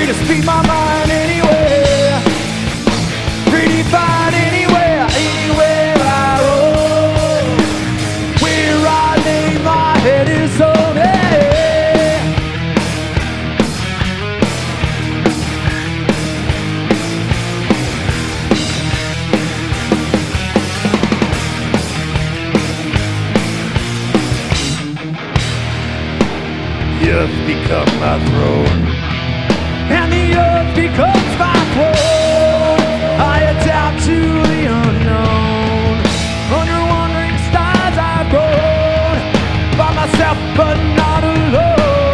to speak my mind anywhere, redefine anywhere, anywhere I roll. Where I lay my head is on air. You've become my throne, and the earth